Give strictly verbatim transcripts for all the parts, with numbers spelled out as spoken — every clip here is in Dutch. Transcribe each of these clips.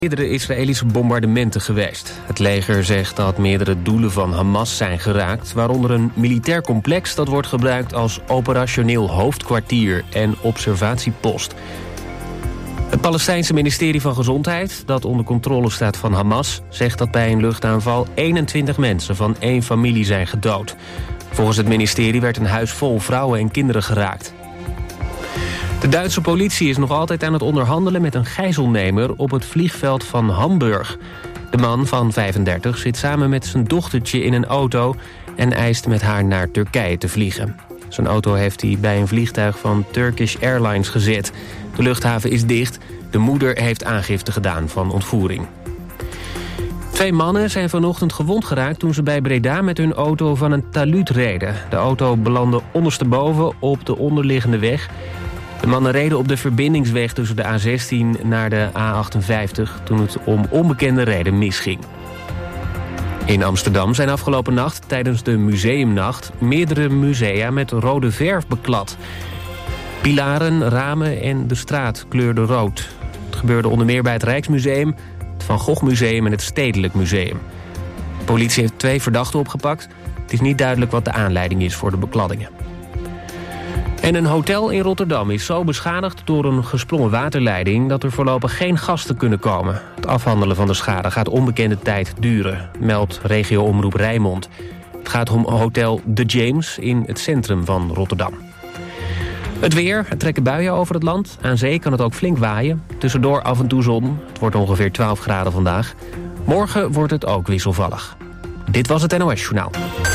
Meerdere Israëlische bombardementen geweest. Het leger zegt dat meerdere doelen van Hamas zijn geraakt, waaronder een militair complex dat wordt gebruikt als operationeel hoofdkwartier en observatiepost. Het Palestijnse ministerie van Gezondheid, dat onder controle staat van Hamas, zegt dat bij een luchtaanval eenentwintig mensen van één familie zijn gedood. Volgens het ministerie werd een huis vol vrouwen en kinderen geraakt. De Duitse politie is nog altijd aan het onderhandelen met een gijzelnemer op het vliegveld van Hamburg. De man van vijfendertig zit samen met zijn dochtertje in een auto en eist met haar naar Turkije te vliegen. Zijn auto heeft hij bij een vliegtuig van Turkish Airlines gezet. De luchthaven is dicht. De moeder heeft aangifte gedaan van ontvoering. Twee mannen zijn vanochtend gewond geraakt toen ze bij Breda met hun auto van een talud reden. De auto belandde ondersteboven op de onderliggende weg. De mannen reden op de verbindingsweg tussen de A zestien naar de A achtenvijftig... toen het om onbekende reden misging. In Amsterdam zijn afgelopen nacht tijdens de museumnacht meerdere musea met rode verf beklad. Pilaren, ramen en de straat kleurden rood. Het gebeurde onder meer bij het Rijksmuseum, het Van Gogh Museum en het Stedelijk Museum. De politie heeft twee verdachten opgepakt. Het is niet duidelijk wat de aanleiding is voor de bekladdingen. En een hotel in Rotterdam is zo beschadigd door een gesprongen waterleiding dat er voorlopig geen gasten kunnen komen. Het afhandelen van de schade gaat onbekende tijd duren, meldt regio-omroep Rijnmond. Het gaat om hotel The James in het centrum van Rotterdam. Het weer, er trekken buien over het land. Aan zee kan het ook flink waaien. Tussendoor af en toe zon. Het wordt ongeveer twaalf graden vandaag. Morgen wordt het ook wisselvallig. Dit was het N O S Journaal.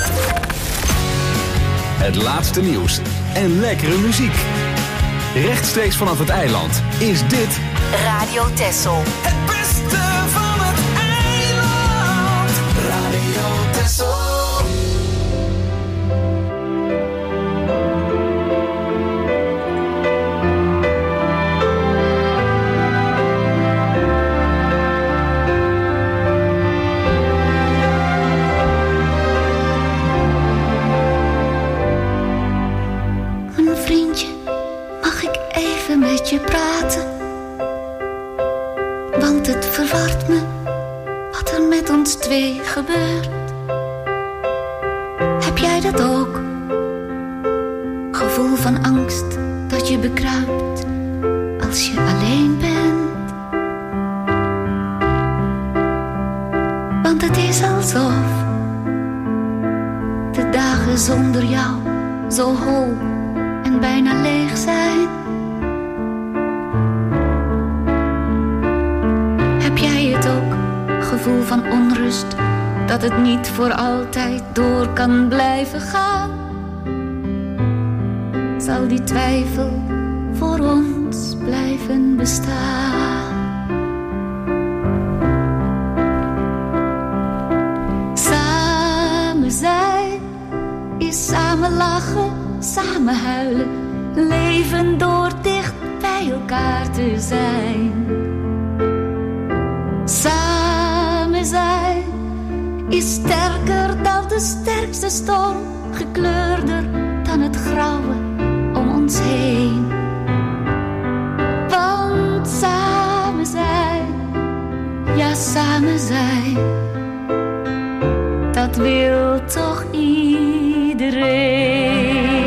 Het laatste nieuws en lekkere muziek. Rechtstreeks vanaf het eiland is dit Radio Texel. Het beste van het eiland. Radio Texel. Met je praten, want het verwart me wat er met ons twee gebeurt. Heb jij dat ook? Gevoel van angst dat je bekruipt als je alleen bent. Want het is alsof de dagen zonder jou zo hol en bijna leeg zijn. Gevoel van onrust, dat het niet voor altijd door kan blijven gaan. Zal die twijfel voor ons blijven bestaan? Samen zijn is samen lachen, samen huilen, leven door dicht bij elkaar te zijn. Samen zijn is sterker dan de sterkste storm, gekleurder dan het grauwe om ons heen. Want samen zijn, ja samen zijn, dat wil toch iedereen.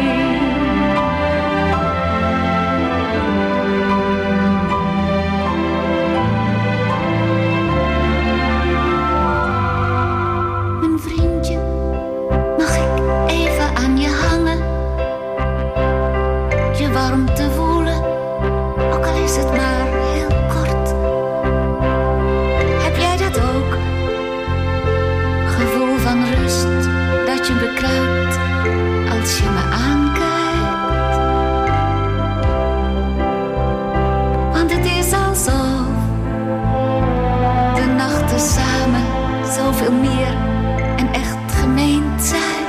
Als je me aankijkt, want het is alsof de nachten samen zoveel meer en echt gemeend zijn.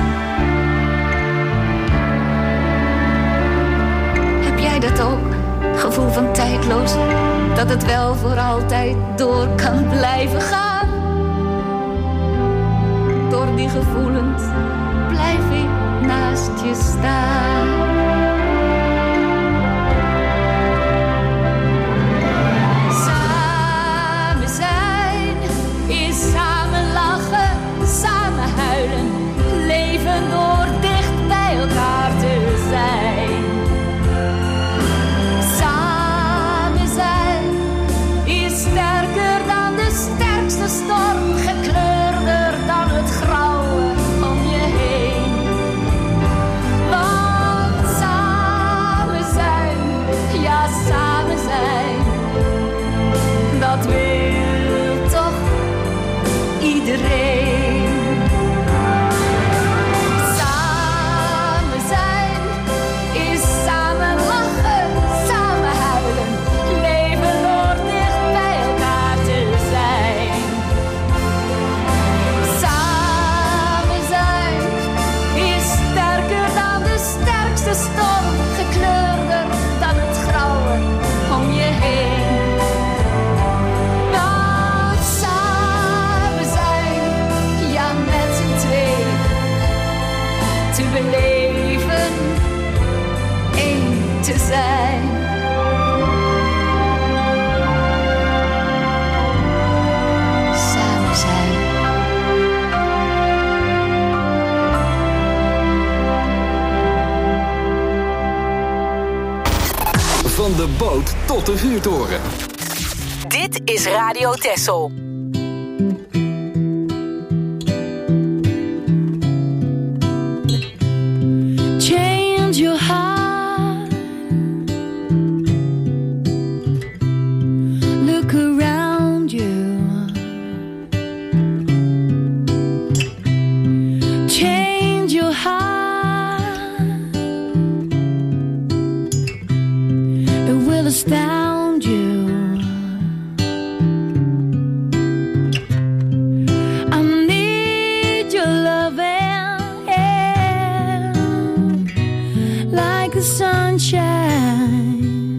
Heb jij dat ook? Gevoel van tijdloos, dat het wel voor altijd door kan blijven gaan. Door die gevoelens blijf ik naast je staan. Samen zijn. sloot tot de vuurtoren. Dit is Radio Texel. Change your heart. Look around you. Change your heart. It will astound you. I need your loving, yeah, like the sunshine.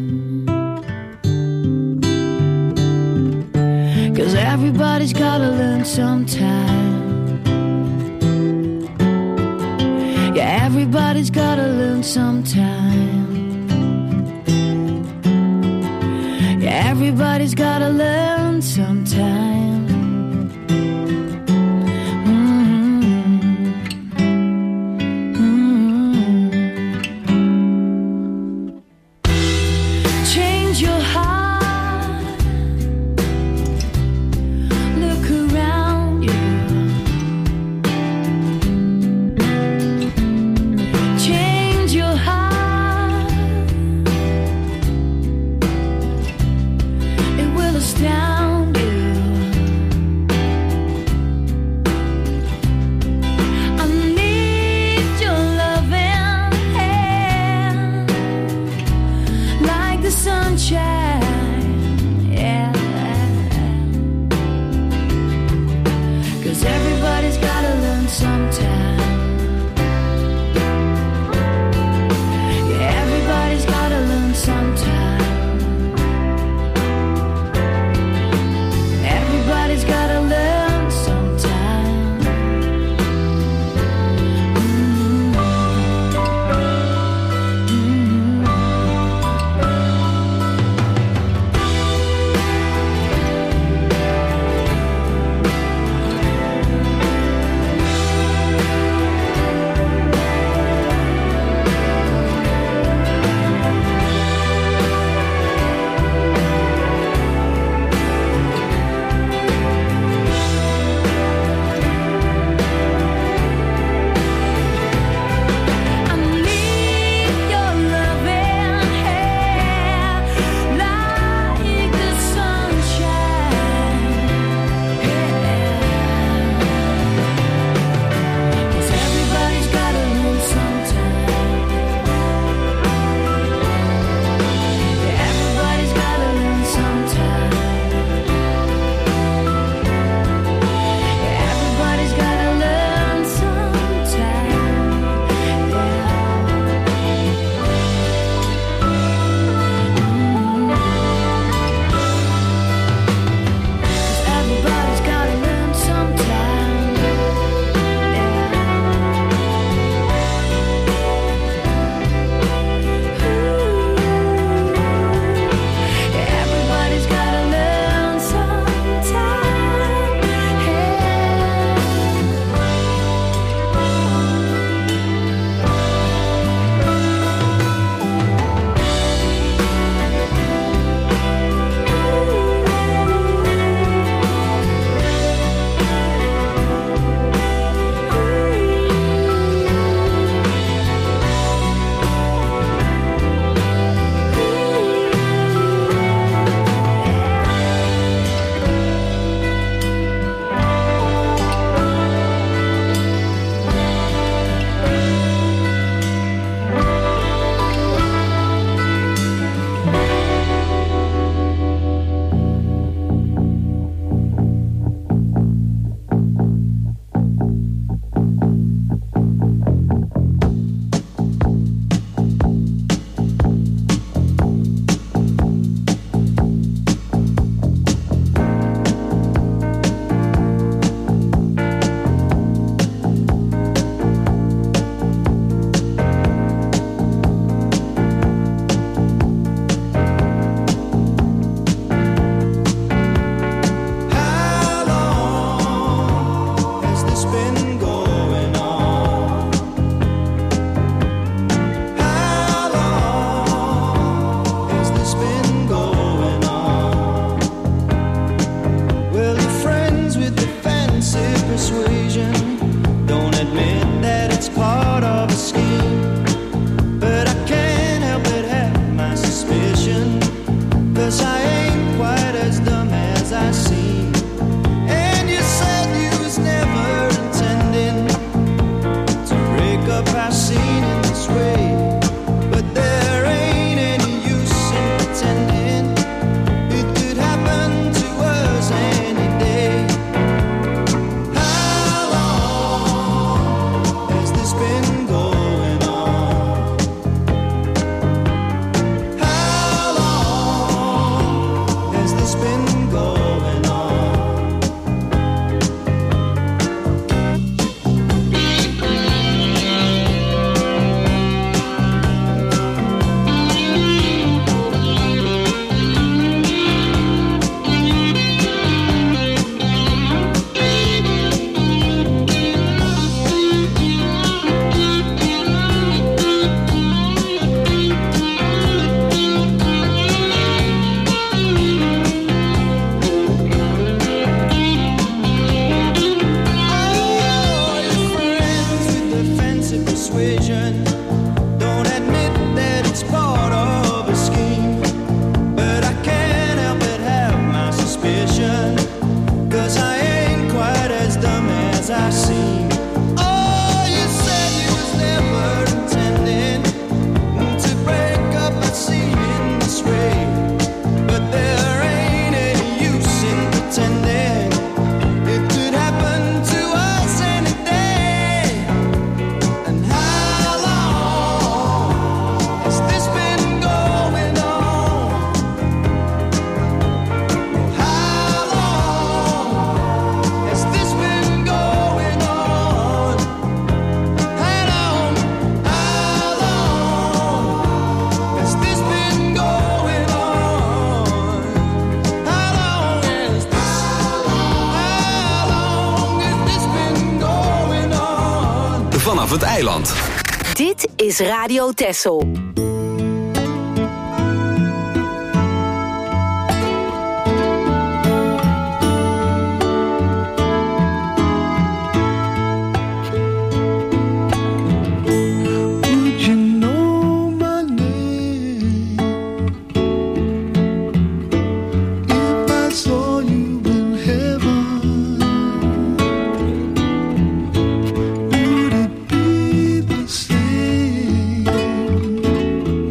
'Cause everybody's gotta learn sometime. Yeah, everybody's gotta learn sometime. Yeah, everybody's gotta learn sometime. Mm-hmm. Mm-hmm. Change your heart. Look around you. Change your heart. It will astound you. I seen. Oh, you said you was never intending to break up that scene in this way, but there ain't any use in pretending. It could happen to us any day. And how long has this been going on? How long has this been going on? How long, how long has this been going on? How long has this, how long has this been going on? Vanaf het eiland. Dit is Radio Texel. Would you know my name if I saw you in heaven? Would it be the same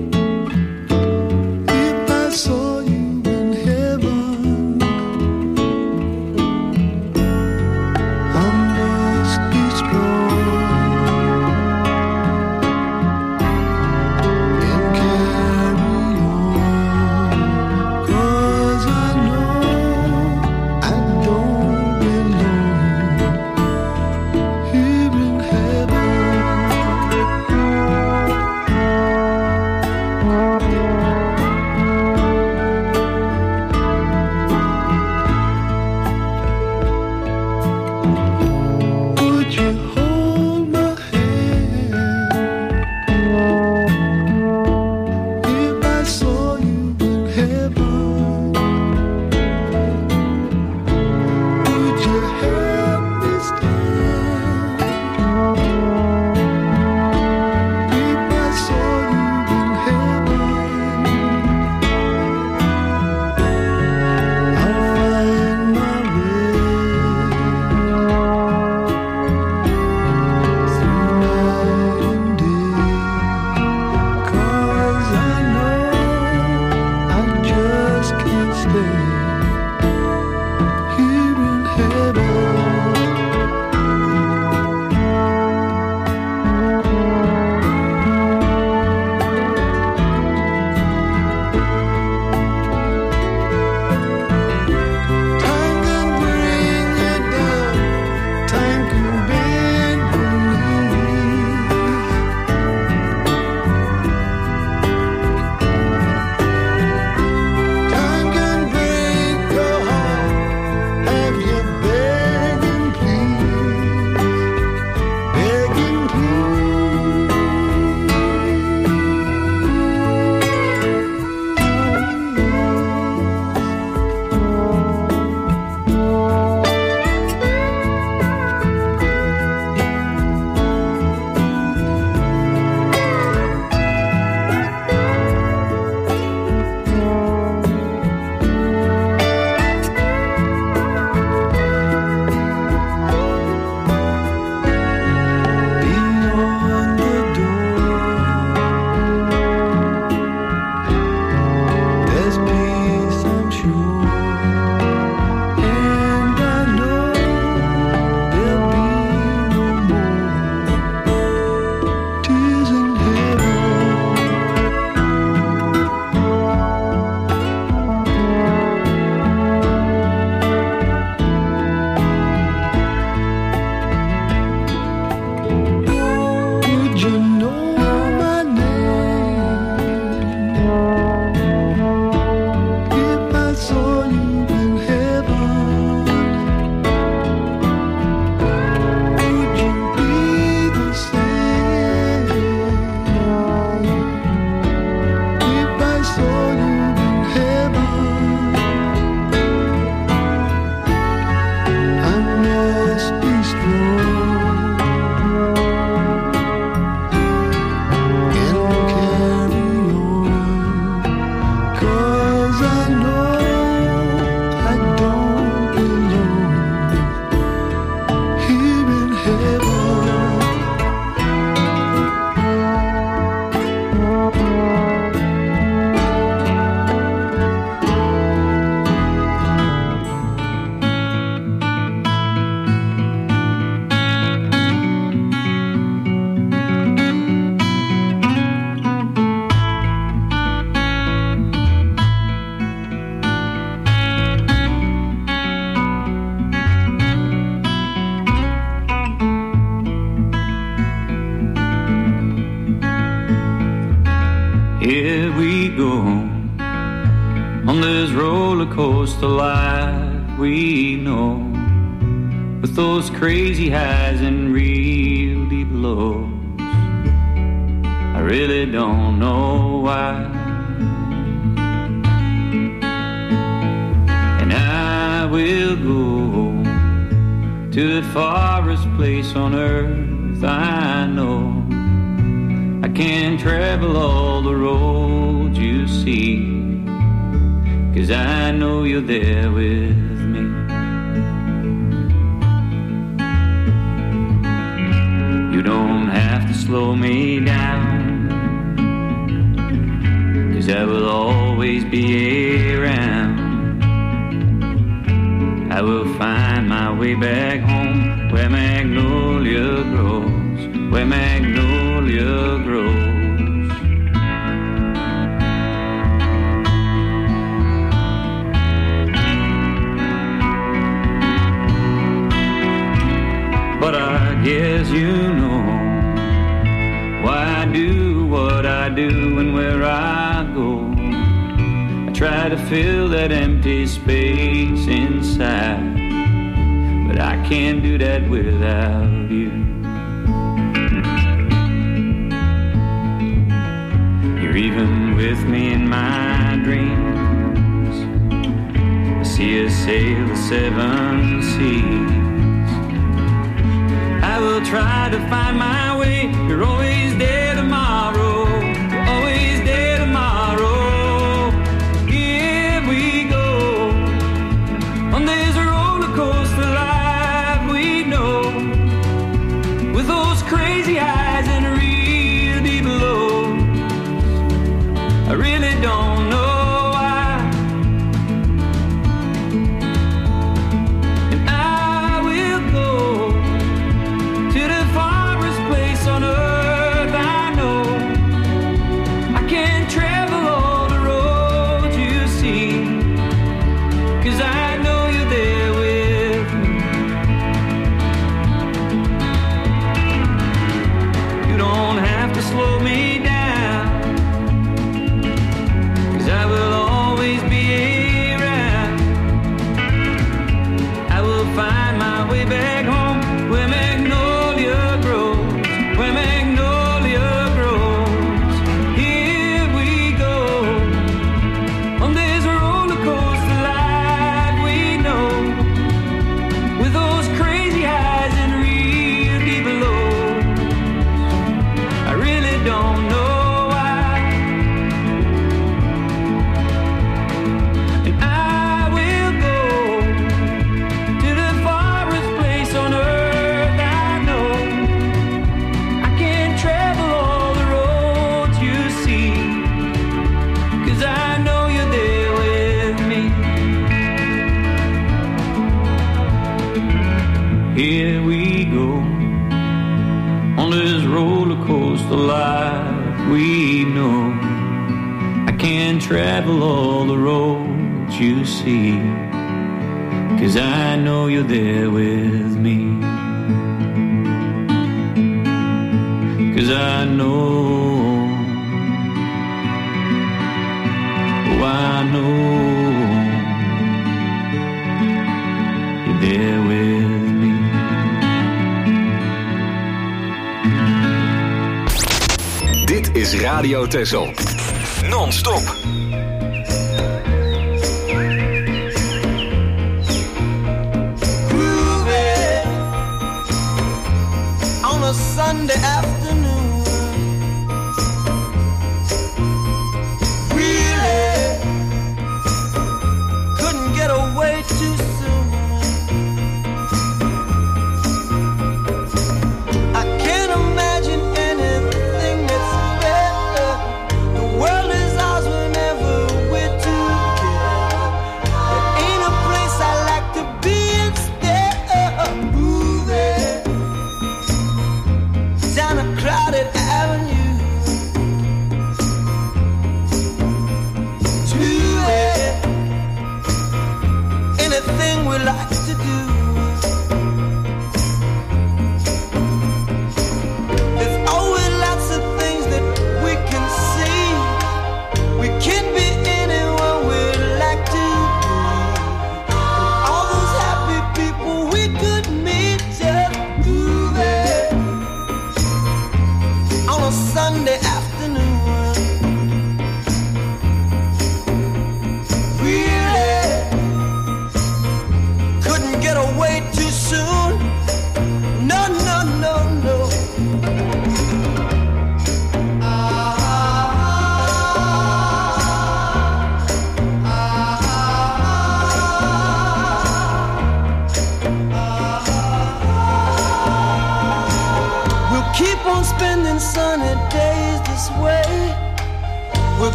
here we go on this roller coaster life we know, with those crazy highs and real deep lows. I really don't know why, and I will go to the farthest place on earth I know. I can't travel all the roads you see, 'cause I know you're there with me. You don't have to slow me down, 'cause I will always be around. I will find my way back home, where magnolia grows, where magnolia grows. But I guess you know why I do what I do and where I go. I try to fill that empty space inside, but I can't do that without you. You're even with me in my dreams. I see us sail the seven seas. I will try to find my way. You're always there tomorrow. You're always there tomorrow. Here we go on this roller coaster life we know, with those crazy highs and real deep lows. I really don't know why, and I will go to the farthest place on earth I know. I can't travel all the roads you see, 'cause I know you're there with me. You don't have to slow me down, 'cause I will always be around. I will find my way back home, where magnolia grows, where magnolia grows. Here we go on this roller coaster life we know, with those crazy highs and real deep lows. I really don't know why, and I will go to the farthest place on earth I know. I can't travel all the roads you see, 'cause I know you're there with me. Here we go on this roller coaster life we know. I can't travel all the roads you see, 'cause I know you're there with me. 'Cause I know, oh I know you're there with me. Dit is Radio Texel. Non-stop. Groovy on a Sunday afternoon. Really couldn't get away too soon. I can't imagine anything that's better. The world is ours whenever we're together. There ain't a place I like to be instead of moving down a crowded avenue to it. Anything we like to do. There's always lots of things that we can see.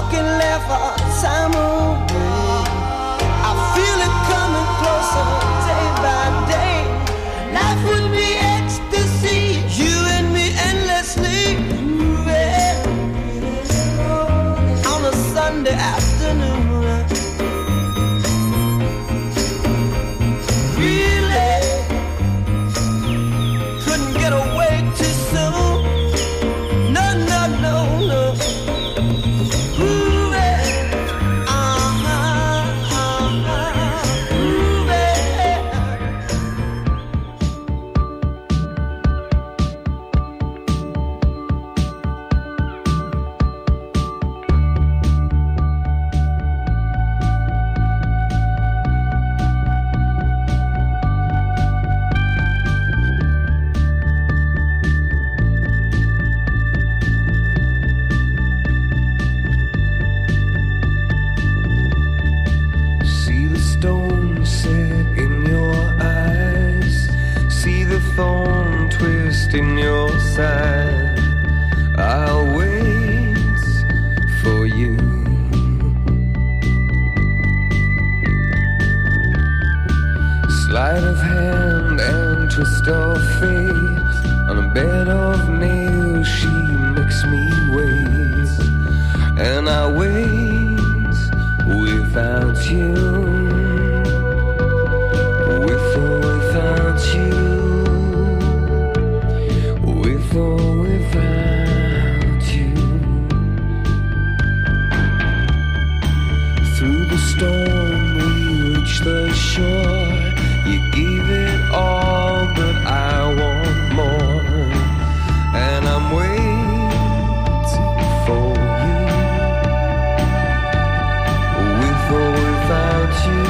talk and laugh our time away. I feel it coming closer day by day. Life would be ecstasy, you and me endlessly moving on a Sunday afternoon. Really couldn't get away too soon. No, no, no, no. Moving, uh-huh, uh-huh, moving. See the stone set in your eyes. See the thorn twist in your side. I'll wait for you. Sleight of hand and twist of fate. On a bed of nails she makes me wait. And I wait without you. With or without you. With or without you. Through the storm we reach the shore. You gave it all, but I want more. And I'm waiting for you. With or without you.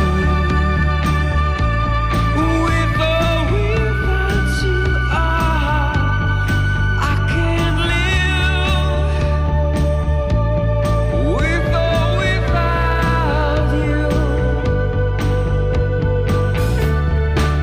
With or without you. Ah, I can't live. With or without you.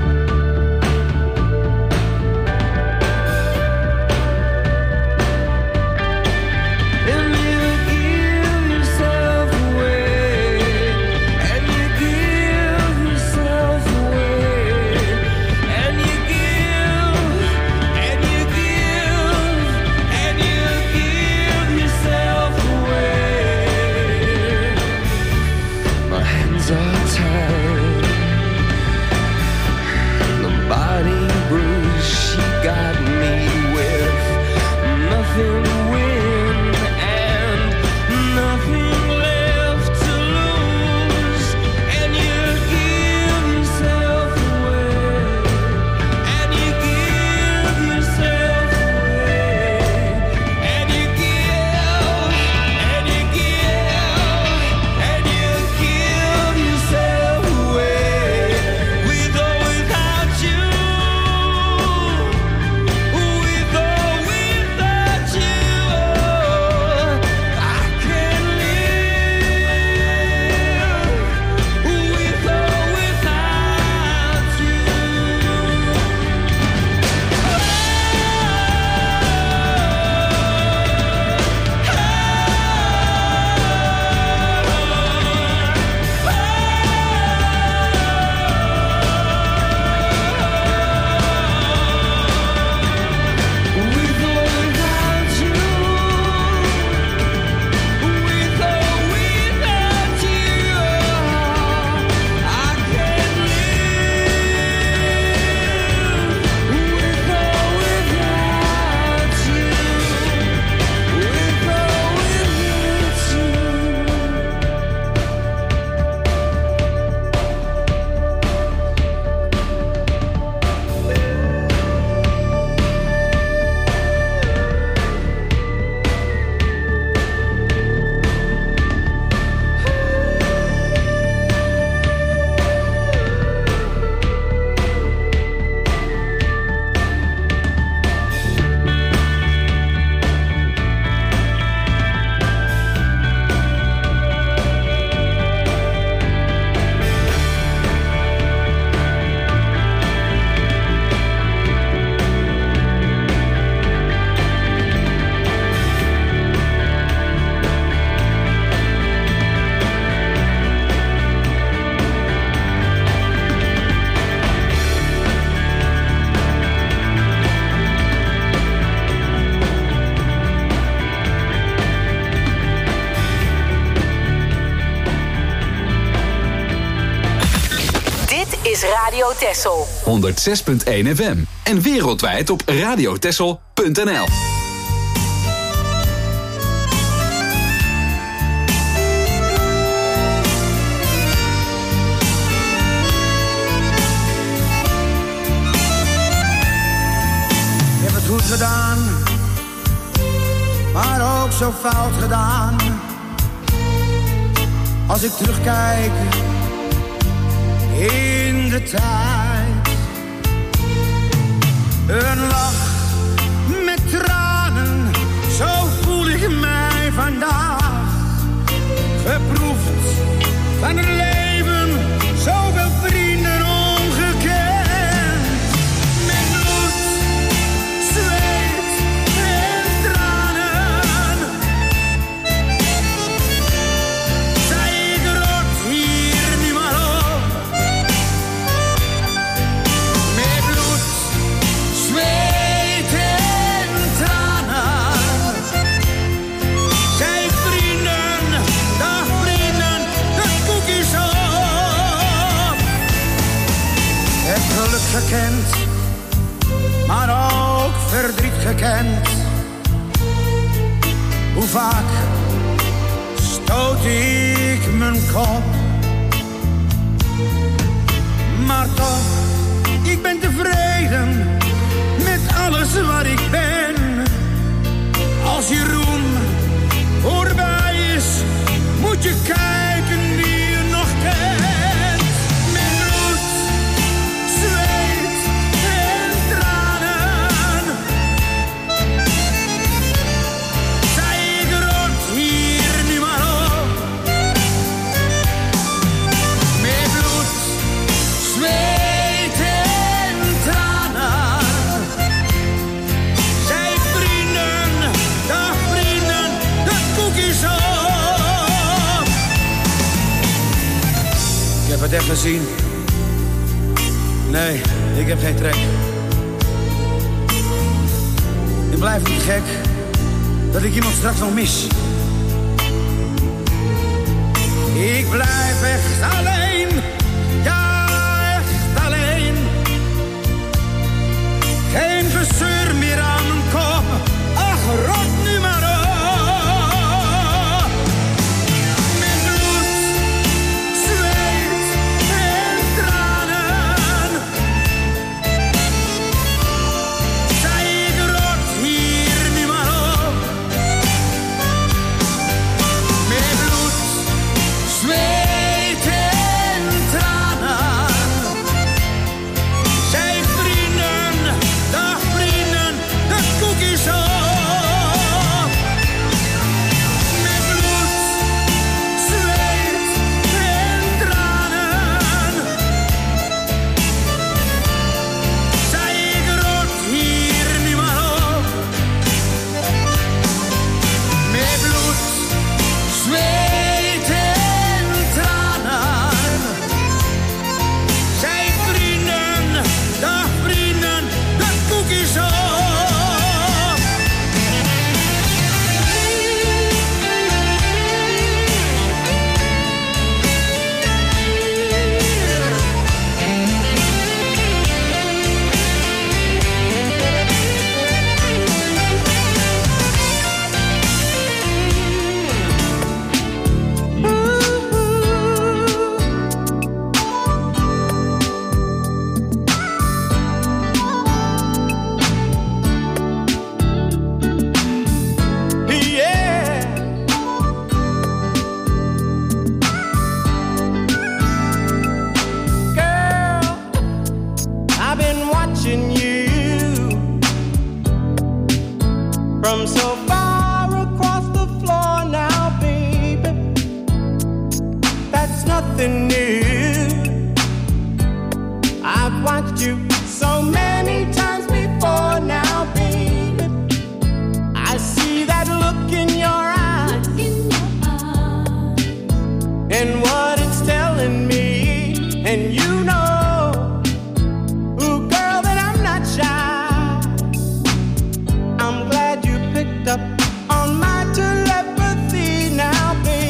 Radio Texel. honderdzes punt één F M. En wereldwijd op radiotexel punt n l. Goed gedaan, maar ook zo fout gedaan. Als ik terugkijk in de tijd. Een lach met tranen, zo voel ik mij vandaag. Geproefd van het leven, zoveel vrienden ongekend. Gekend, maar ook verdriet gekend. Hoe vaak stoot ik mijn kop, maar toch, ik ben tevreden met alles wat ik ben. Als je roem voorbij is, moet je kijken wie je nog kent. Ik heb het echt gezien. Nee, ik heb geen trek. Ik blijf niet gek dat ik iemand straks nog mis. Ik blijf echt alleen. Ja, echt alleen. Geen gezeur meer aan mijn kop. Ach, rot nu maar op.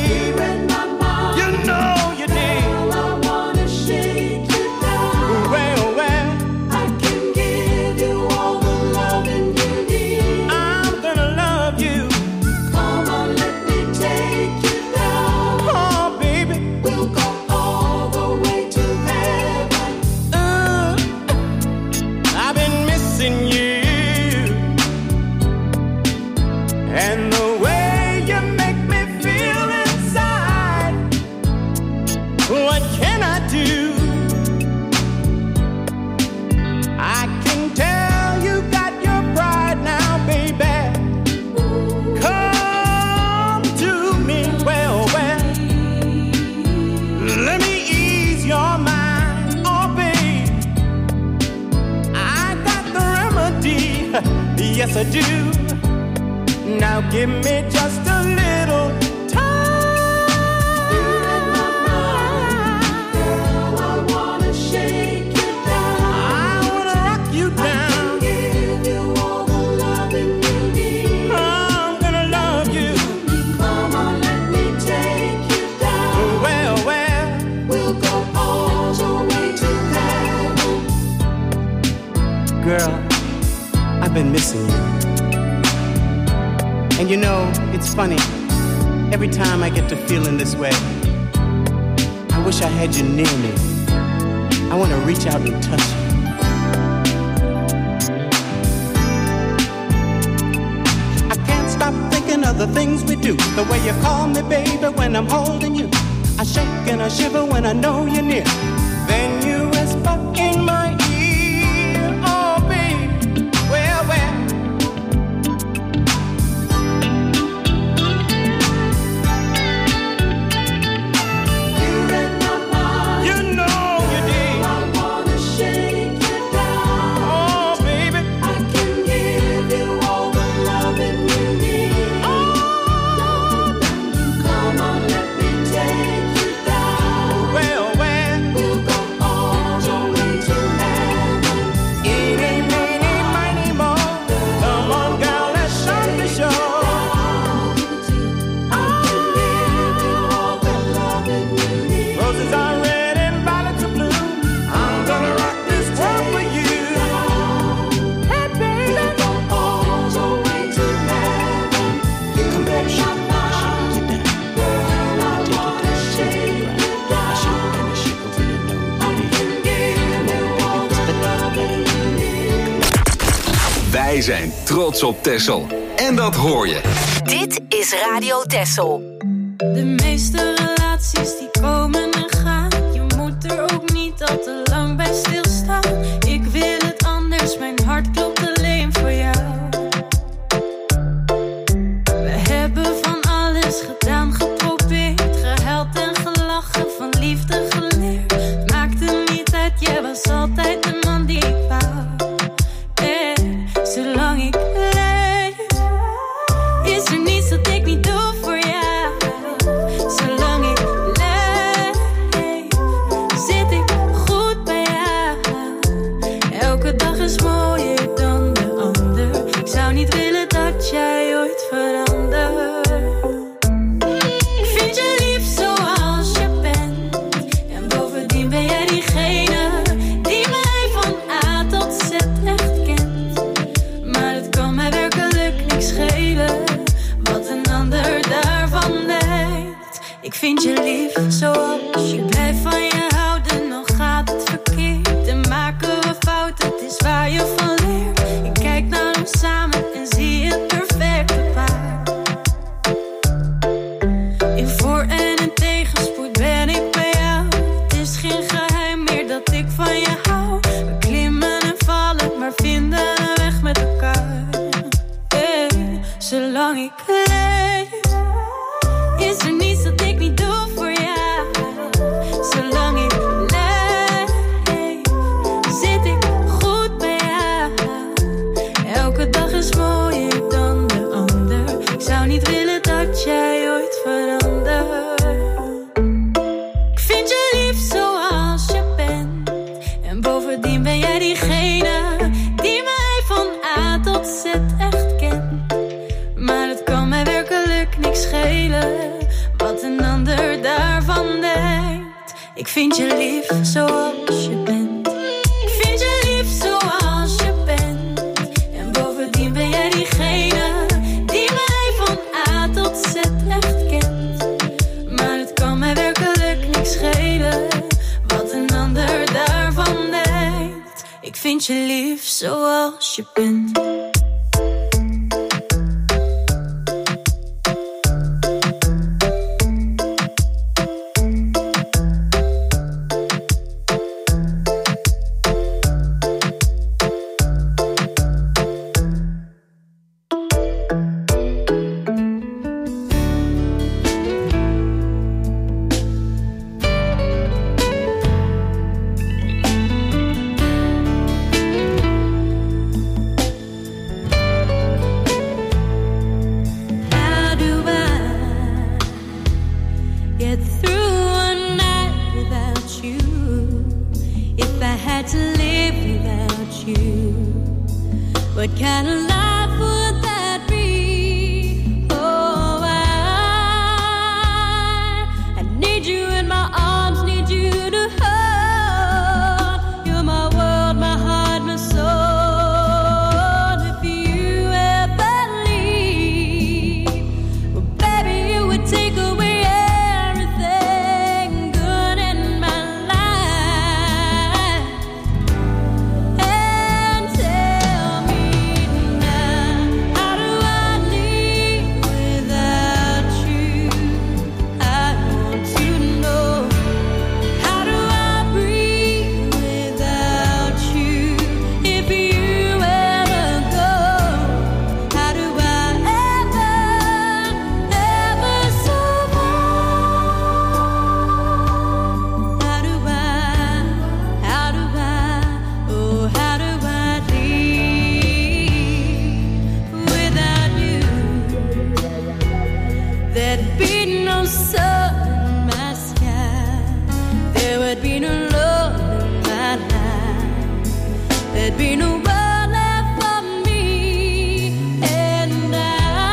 Where Yes, I do. Now give me just a little time. You're in my mind, girl. I wanna shake you down. I wanna rock you down. I can give you all the loving you need. I'm gonna love you. Come on, let me take you down. Well, well, we'll go all the way to heaven. Girl, I've been missing you. And you know, it's funny, every time I get to feeling this way, I wish I had you near me. I want to reach out and touch you. I can't stop thinking of the things we do. The way you call me baby when I'm holding you. I shake and I shiver when I know you're near. Then you whisper in my ear, oh baby, well, well. Wij zijn trots op Texel. En dat hoor je. Dit is Radio Texel. De meeste relaties die komen en gaan. Je moet er ook niet al te lang bij stilstaan. Ik wil het anders, mijn hart klopt alleen voor jou. We hebben van alles gedaan, geprobeerd. Gehuild en gelachen, van liefde geleerd. Maakte niet uit, jij was altijd de man die ik wou. Zolang ik leef, is er niets dat ik niet doe voor jou. Zolang ik leef, zit ik goed bij jou. Elke dag is mooier dan de ander. Ik zou niet willen dat jij ooit verandert. Ik vind je lief zoals je bent. En bovendien ben jij diegene die mij van A tot Z echt kent. Schelen, wat een ander daarvan denkt. Ik vind je lief zoals je blijft van je houden. Nog gaat het verkeerd en maken we fouten. Het is waar je van leert. Ik kijk naar ons samen en zie het perfecte paar. In voor- en in tegenspoed ben ik bij jou. Het is geen geheim meer dat ik van je hou. We klimmen en vallen, maar vinden een weg met elkaar. Zolang ik leef, is er niets dat ik niet doe voor jou. Zolang ik leef, zit ik goed bij jou. Elke dag is mooier dan de ander. Ik zou niet willen dat jij ooit verandert. Ik vind je lief zoals je bent. En bovendien ben jij diegene die mij van A tot Z echt kent. Maar het kan mij werkelijk niks schelen wat een ander daarvan denkt. Ik vind je lief zoals je bent. Ik vind je lief zoals je bent. En bovendien ben jij diegene die mij van A tot Z echt kent. Maar het kan mij werkelijk niks schelen wat een ander daarvan denkt. Ik vind je lief zoals je bent. What kind of life would that be? Oh, I, I need you in my arms, need you to hold. You're my world, my heart, my soul. If you ever leave, well, baby, you would take away everything good in my life. And tell me now, how do I live without you? I want to know. How do I breathe without you? If you ever go, how do I ever, ever survive? How do I, how do I, oh, how do I live without you? There'd be no sun in my sky. There would be no love in my life. There'd be no one left for me. And I,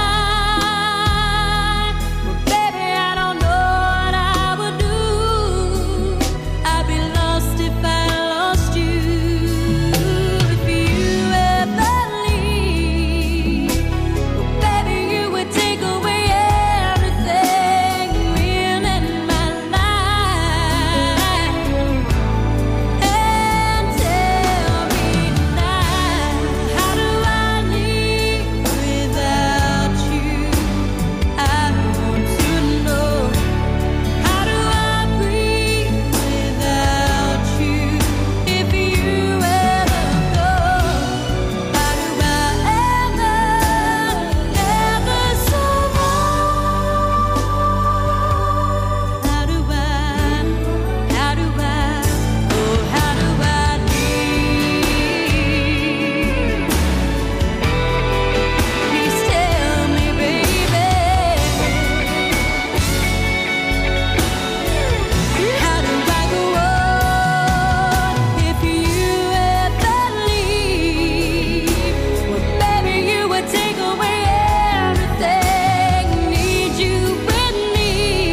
well, baby, I don't know what I would do. I'd be lost if I lost you. If you ever leave, well, baby, you would take away everything real in my life. And tell me now, how do I live without you? I want to know. How do I breathe without you? If you ever go, how do I ever, ever survive? How do I, how do I, oh, how do I live? Please tell me, baby. How do I go on if you ever leave? Well, baby, you would take away everything. Need you with me.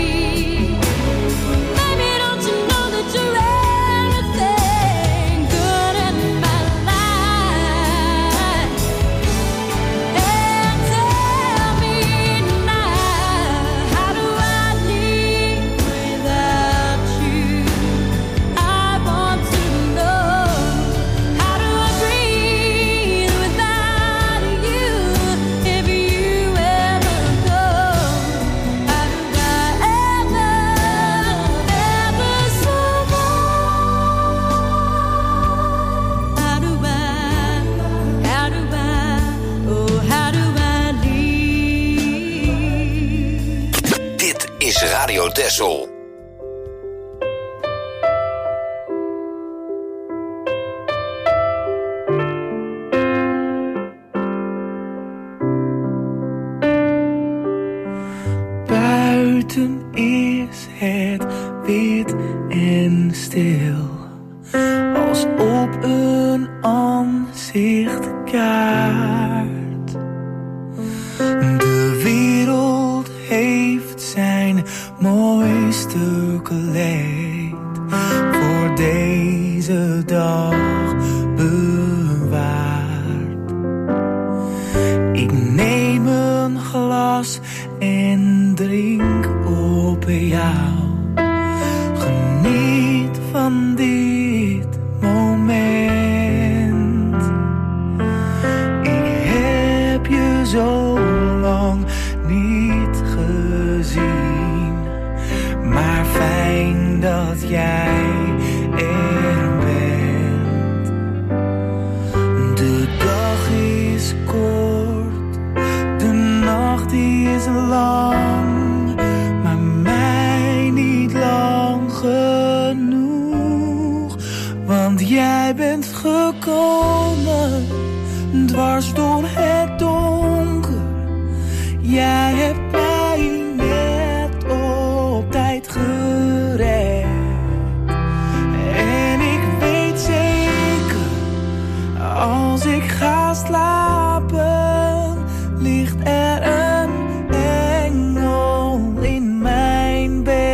Baby, don't you know that you're everything good in my life? And tell me now, how do I live without you? I want to know. How do I breathe without you? If you ever go, how do I ever, ever survive? How do I, how do I, oh, how do I live? Dit is Radio Texel. Buiten is het wit en stil, als op een aanzichtkaart. De wereld heeft zijn mooiste kleed voor deze dag bewaard. Ik neem een glas en drink op jou. Geniet van dit moment. Ik heb je zo lang niet gezien, maar fijn dat jij er bent. De dag is kort, de nacht is lang, maar mij niet lang genoeg. Want jij bent gekomen, dwars door het donker. Jij hebt mij net op tijd gered. En ik weet zeker, Als ik ga slapen, ligt er een engel in mijn bed.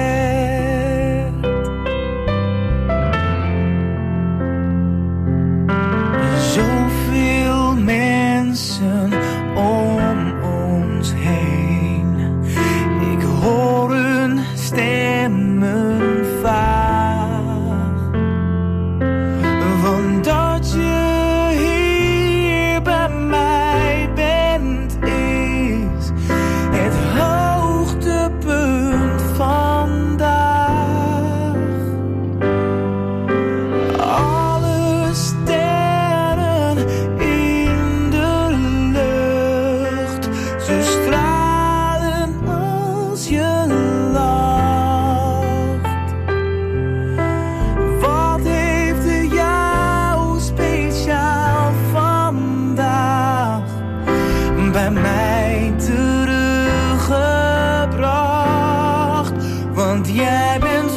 Zoveel mensen om ons heen. Ik hoor hun stemmen vaag. Want dat je hier bij mij bent is het hoogtepunt vandaag. Alle sterren in de lucht, ze stralen als je lacht. Wat heeft er jou speciaal vandaag bij mij teruggebracht? Want jij bent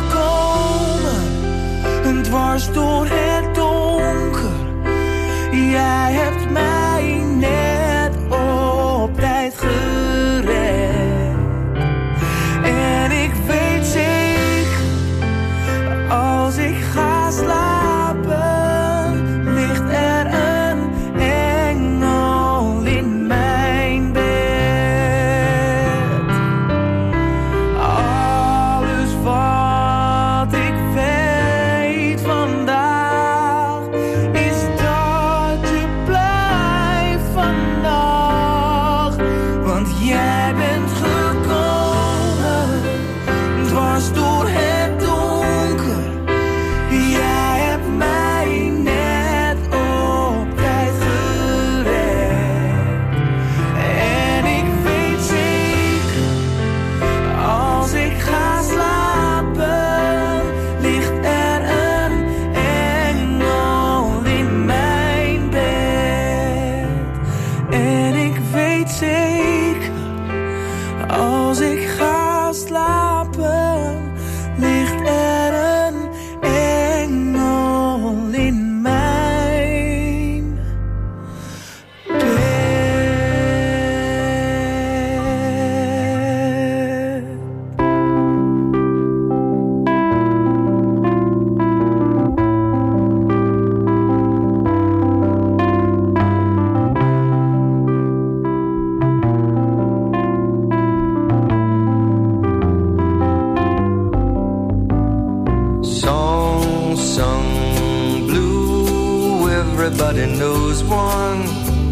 gekomen dwars door het donker. Jij hebt mij net op tijd gered. En ik weet zeker, als ik ga slapen, ligt er een engel in mijn bed. Alles wat ik weet vandaag is dat je blijft vannacht. Want jij bent gekomen dwars door het donker. Jij hebt mij net op tijd gered. En ik weet zeker, als ik ga slapen, ligt er een engel in mijn bed. En ik weet zeker, als ik ga slapen, ligt er een engel in mijn bed. Song sung blue, everybody knows one.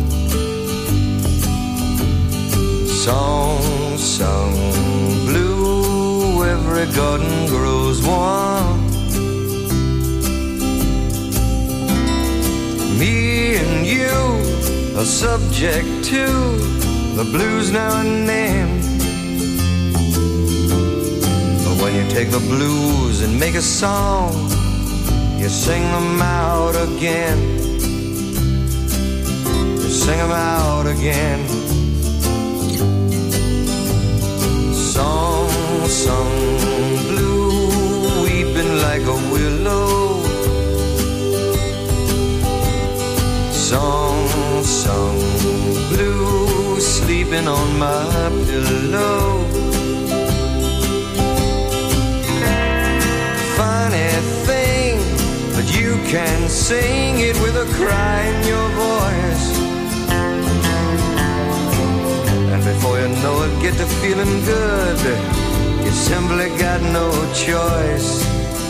Song sung blue, every garden grows one. Me and you are subject to the blues now and then. But when you take the blues and make a song, you sing them out again. You sing them out again. Song sung blue, weeping like a willow. Song sung blue, sleeping on my pillow. Funny thing, but you can sing it with a cry in your voice. And before you know it, get to feeling good. You simply got no choice.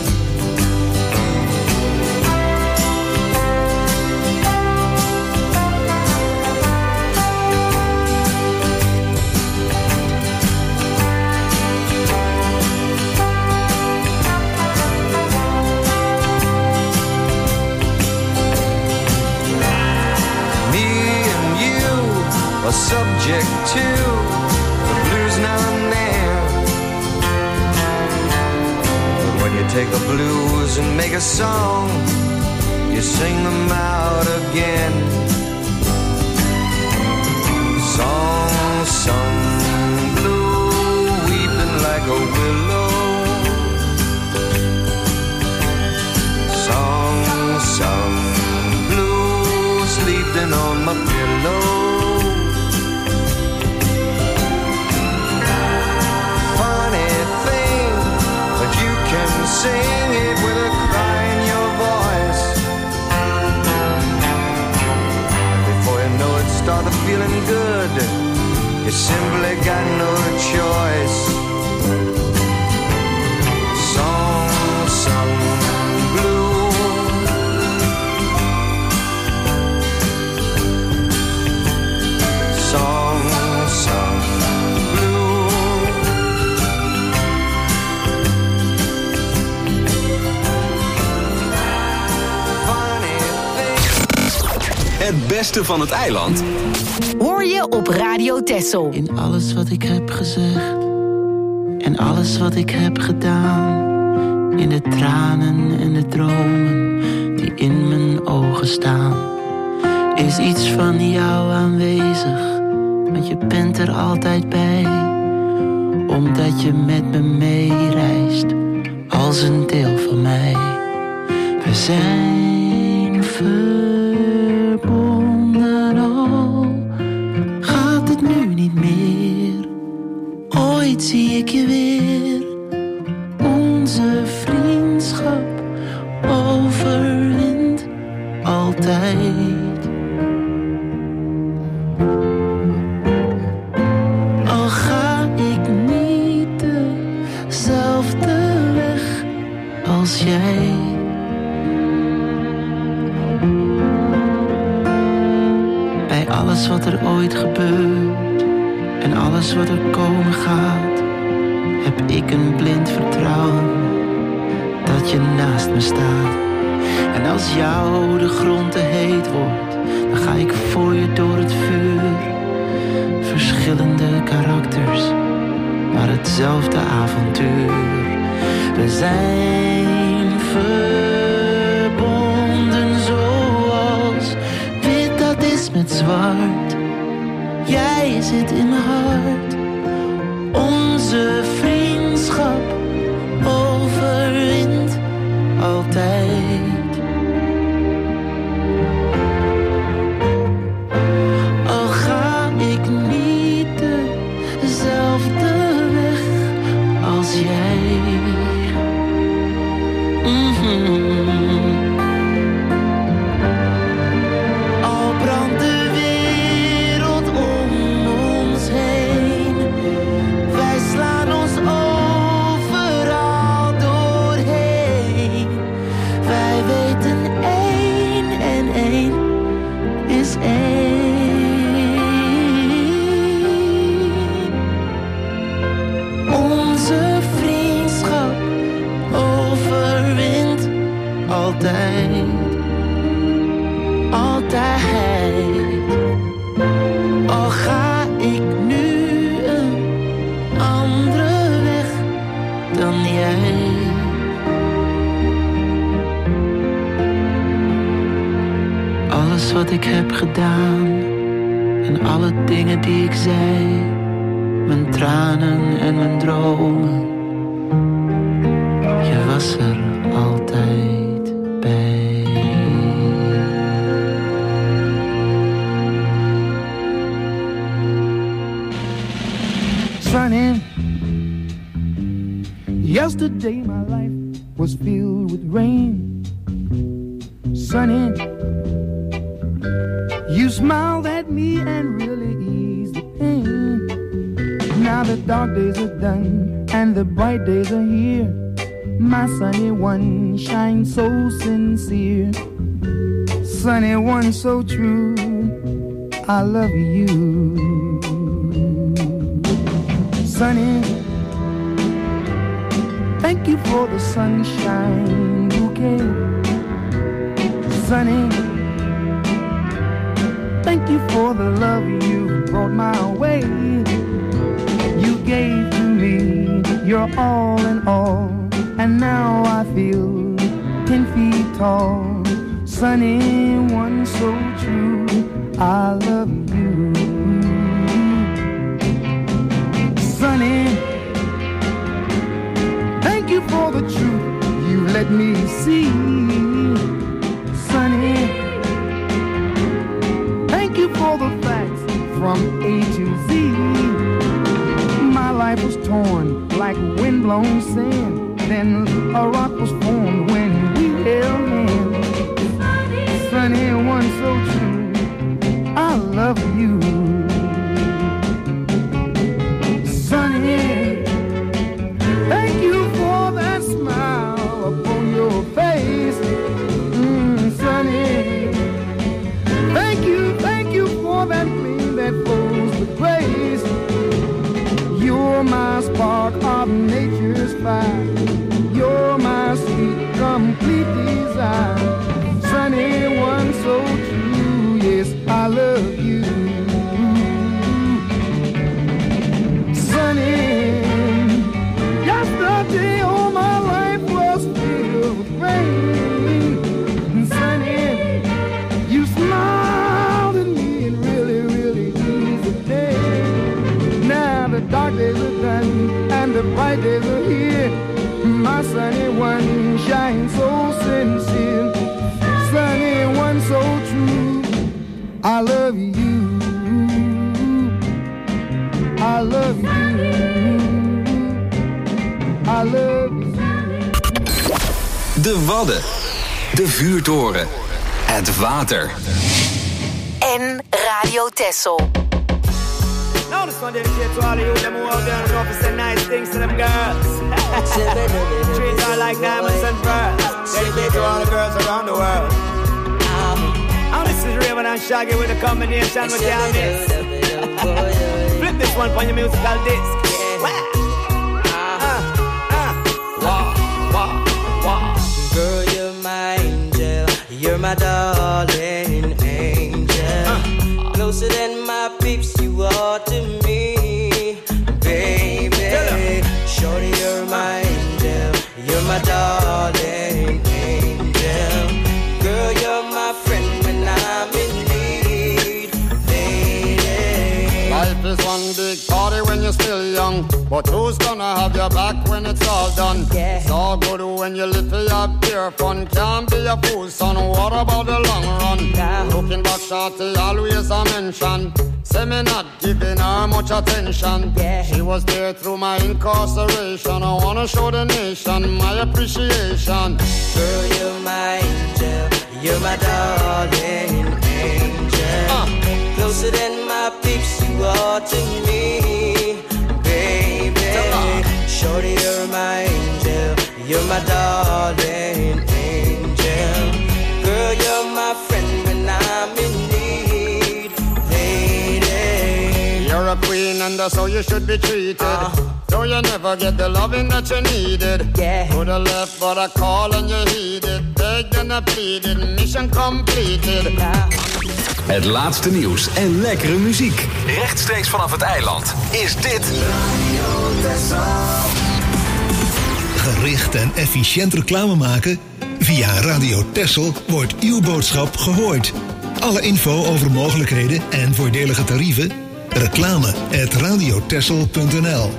Subject to the blues now and then. But when you take the blues and make a song, you sing them out again. Song sung blue, weeping like a willow. Song sung blue, my pillow. Funny thing, but you can sing it with a cry in your voice. And before you know it, start feeling good. You simply got no choice. Song sung blue. Song sung blue. Funny thing. Het beste van het eiland Hoor je op Radio Texel. In alles wat ik heb gezegd en alles wat ik heb gedaan, in de tranen en de dromen die in mijn ogen staan, is iets van jou aanwezig, want je bent er altijd bij, omdat je met me meereist als een deel van mij. We zijn verbonden al, gaat het nu niet meer, ooit zie ik je weer. Onze vriendschap overwint altijd. Al ga ik niet dezelfde weg als jij. Bij alles wat er ooit gebeurt en alles wat er komen gaat, heb ik een blind vertrouwen dat je naast me staat. En als jou de grond te heet wordt, dan ga ik voor je door het vuur. Verschillende karakters, maar hetzelfde avontuur. We zijn verbonden zoals wit dat is met zwart. Jij zit in mijn hart. Onze vriendschap overwint altijd. Al ga ik niet dezelfde weg als jij. Mm-hmm. Al brandt de wereld om ons heen, wij slaan ons overal doorheen. Wij weten één en één is één. Onze vriendschap overwint altijd. Altijd. Al ga ik nu een andere weg dan jij. Alles wat ik heb gedaan en alle dingen die ik zei, mijn tranen en mijn dromen, je was er altijd bij. Sunny, yesterday my life was filled with rain. Sunny, you smiled at me and really eased the pain. Now the dark days are done and the bright days are here. My sunny one shines so sincere. Sunny one so true, I love you. Sunny, thank you for the sunshine bouquet. Sunny, thank you for the love you brought my way. You gave to me your all in all, and now I feel ten feet tall. Sunny one so true, I love you. Sunny, thank you for the truth you let me see. Sunny, thank you from A to Z. My life was torn like windblown sand. Then a rock was formed when we held hands. Sunny, one so true, I love you. Sunny, thank you for that smile upon your face. Mm, Sunny, thank you, thank you for that gleam that flows with grace. You're my spark of nature's fire. You're my sweet, complete desire. Sunny, one so true, yes, I love you. Sunny, yesterday all my life was filled with rain. Sunny, you smiled at me and really, really eased the day. Now the dark days are done and the bright days are here. My sunny one shines so sincere. Sunny one so true, I love you. I love you. I love you. De Wadden. De vuurtoren. Het water. En Radio Texel. Now this one dedicated to all of you them who out there and know to say nice things to them girls. Treat her like diamonds and pearls. Dedicated to all the girls around the world. Now this is Raven and Shaggy with a combination with your mix. Flip this one on your musical disc. Girl, you're my angel. You're my darling angel. Uh. Closer than my peeps, you are to me, baby. Shorty, you're my angel. You're my darling angel. Girl, you're my friend when I'm in need, lady. Life is one big party when you're still young, but who's gonna have your back when it's all done? Yeah. It's all good when you live for your pure fun. Can't be a fool, son, what about the long run? Yeah. Looking back, shorty, always a mention. Say me not giving her much attention. Yeah. She was there through my incarceration. I wanna show the nation my appreciation. Girl, you're my angel. You're my darling angel. Uh. Closer than my peeps, you are to me, baby. Shorty, you're my angel. You're my darling angel. Girl, you're my friend when I'm in need, lady. You're a queen and that's how you should be treated. Uh. Though you never get the loving that you needed. Yeah. Could have left but I call and you heeded. Begged and I pleaded, mission completed. Yeah. Het laatste nieuws en lekkere muziek. Rechtstreeks vanaf het eiland is dit Radio Texel. Gericht en efficiënt reclame maken? Via Radio Texel wordt uw boodschap gehoord. Alle info over mogelijkheden en voordelige tarieven? Reclame at radiotexel punt n l.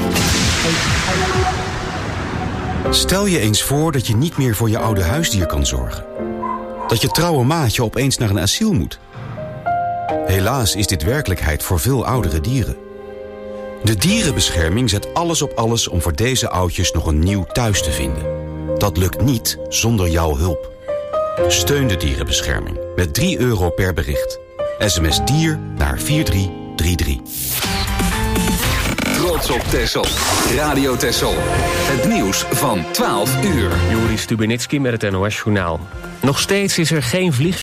Stel je eens voor dat je niet meer voor je oude huisdier kan zorgen. Dat je trouwe maatje opeens naar een asiel moet. Helaas is dit werkelijkheid voor veel oudere dieren. De dierenbescherming zet alles op alles om voor deze oudjes nog een nieuw thuis te vinden. Dat lukt niet zonder jouw hulp. Steun de dierenbescherming met drie euro per bericht. S M S dier naar vier drie drie drie. Trots op Texel. Radio Texel. Het nieuws van twaalf uur. Joris Stubenitski met het N O S-journaal. Nog steeds is er geen vlieg